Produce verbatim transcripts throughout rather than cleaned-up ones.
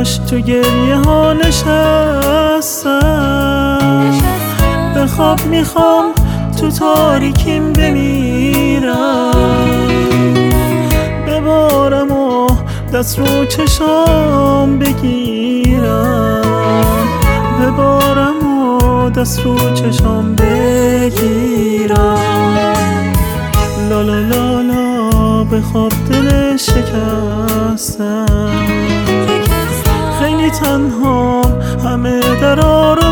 چشم تو گریه ها نشستم، به خواب میخوام تو تاریکیم بمیرم، ببارم و دست رو چشام بگیرم، ببارم و دست رو چشام بگیرم. لا لا لا لا به خواب دل شکستم، خیلی تنها همه درا رو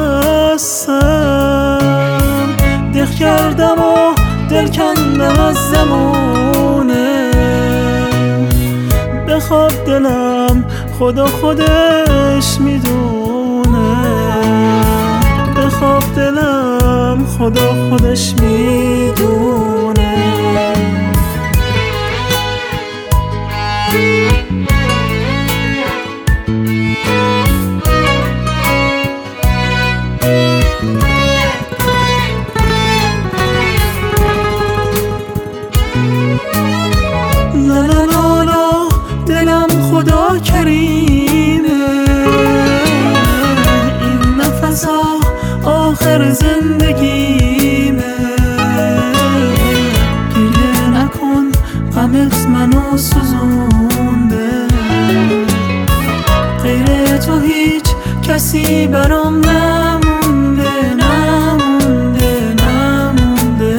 بستم، دق کردم و دل کندم از زمونه، به خواب دلم خدا خودش میدونه، به خواب دلم خدا خودش میدونه. لا لا لا لا دلم خدا کریمه، این نفس ها آخر زندگیمه، گریه نکن غمت منو سوزونده، غیر تو هیچ کسی برام نمونده نمونده نمونده،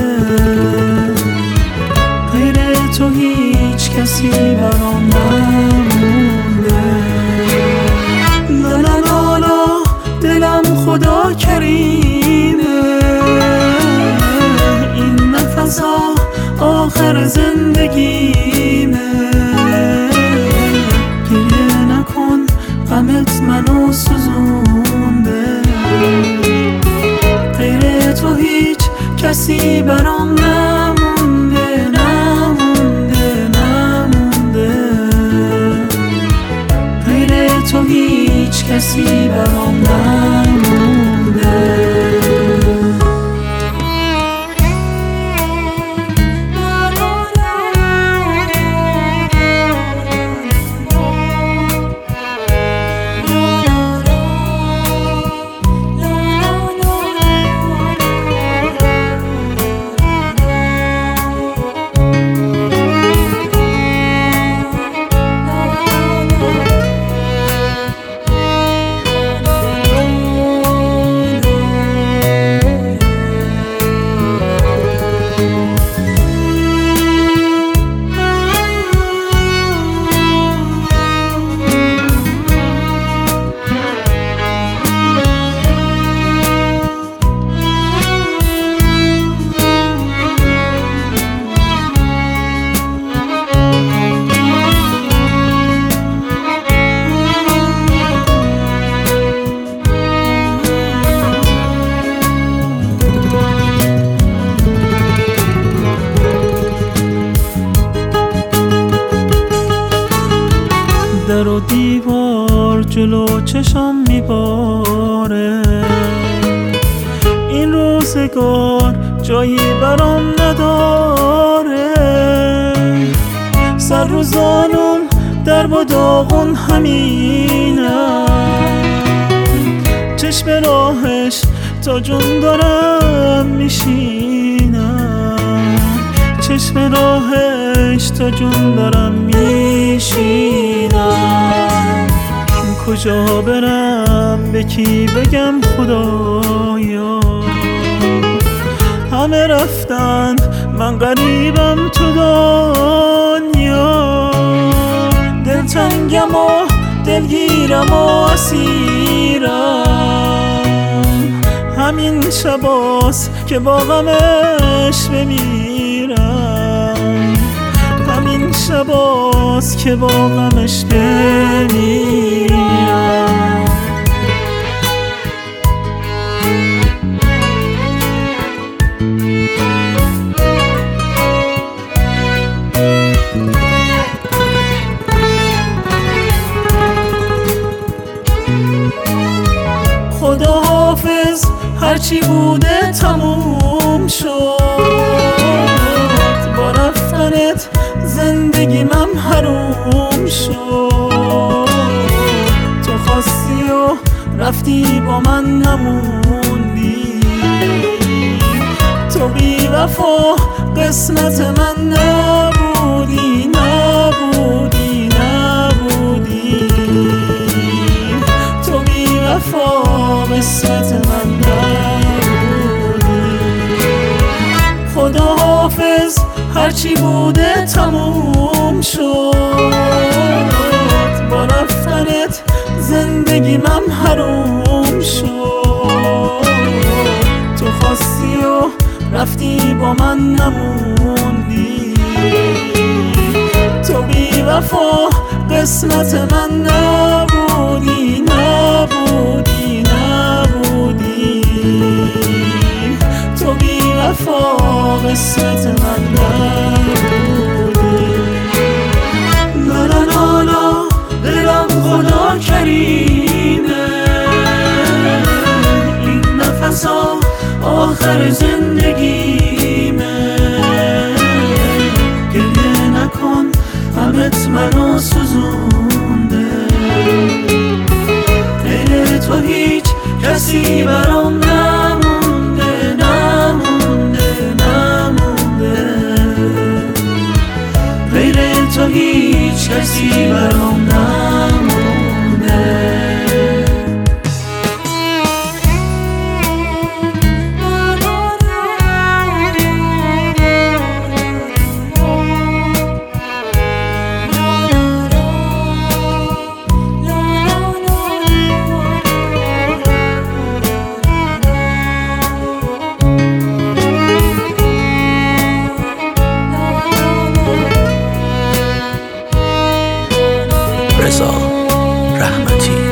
غیر تو هیچ کسی برام نمونده. لا لا لا لا دلم خدا کریمه، این نفس ها آخر زندگیمه، گریه نکن غمت منو سوزونده، غیر تو هیچ کسی برام نمونده نمونده نمونده، غیر تو هیچ کسی برام نمونده. در و دیوار جلو چشم میباره، این روزگار جایی برام نداره، سر رو زانون درب و داغون همینم، چشم راهش تا جون دارم میشینم، چشم راهش تا جون دارم میشینم. کجا برم به کی بگم خدایا، همه رفتن من غریبم تو دنیا، دلتنگم و دلگیرم و اسیرم، همین شباست که با غمش بمیرم، همین شباست که با غمش بمیرم. خدا حافظ هرچی بوده تموم شد، با رفتنت زندگی من حروم شد، خواستی و رفتی با من نموندی. تو بی وفا قسمت من نبودی، نبودی، نبودی. تو بی وفا قسمت من نبودی. خدا حافظ هرچی بوده تموم شد، با رفتنت زندگیم حروم شد. تو خواستی و رفتی با من نموندی. تو بی وفا قسمت من نبودی، نبودی، نبودی. تو بی وفا قسمت من نبودی. لا لا لا لا دلم خدا کریمه، این نفس ها آخر زندگیمه. گریه نکن غمت منو سوزونده، غیر تو هیچ کسی برام نمونده، نمونده، نمونده. غیر تو هیچ کسی برام نمونده. رضا رحمتی.